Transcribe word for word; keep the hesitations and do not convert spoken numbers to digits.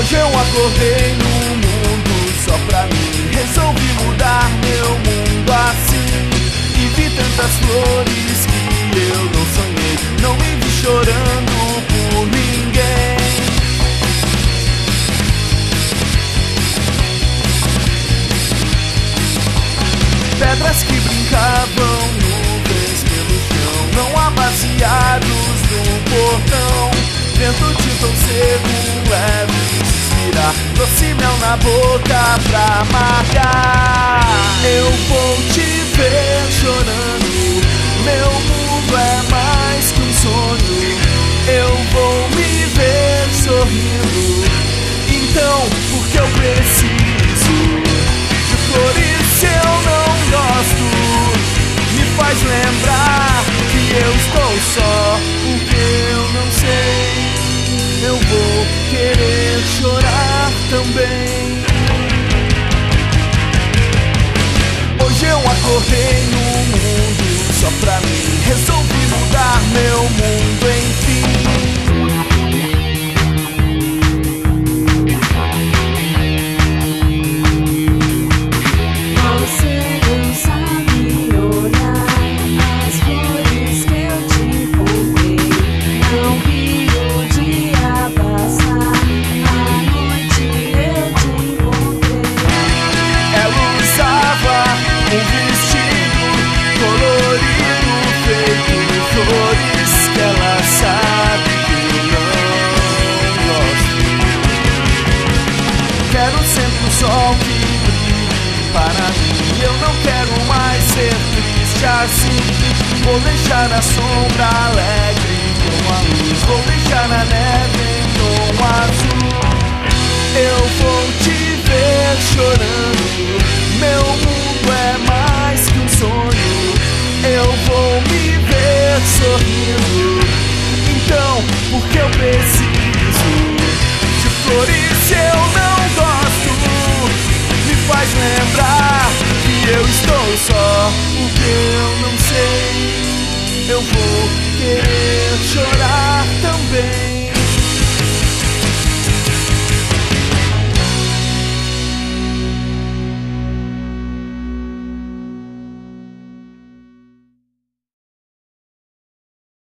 Hoje eu acordei no mundo só pra mim. Resolvi mudar meu mundo assim. E vi tantas flores que eu não sonhei. Não me vi chorando por ninguém. Pedras que brincavam, nuvens pelo chão. Não há baseados no portão. Vento de tão seco, leve suspirar. Doce mel na boca pra amargar. Eu vou te ver chorando. Meu mundo é mais que um sonho. Eu vou me ver sorrindo. Então, porque eu preciso de flores se eu não gosto? Me faz lembrar que eu estou só, porque eu não sei. Eu vou querer chorar também. Hoje eu acordei no mundo só pra mim. Resolvi mudar meu mundo, enfim. Sol que brilhe para mim. Eu não quero mais ser triste assim. Vou deixar a sombra alegre com a luz. Vou deixar a neve em tom azul. Eu vou te ver chorando. Meu mundo é mais que um sonho. Eu vou me ver sorrindo. Então, porque eu preciso de flores eu não gosto. Me faz lembrar que eu estou só, porque eu não sei. Eu vou querer chorar também.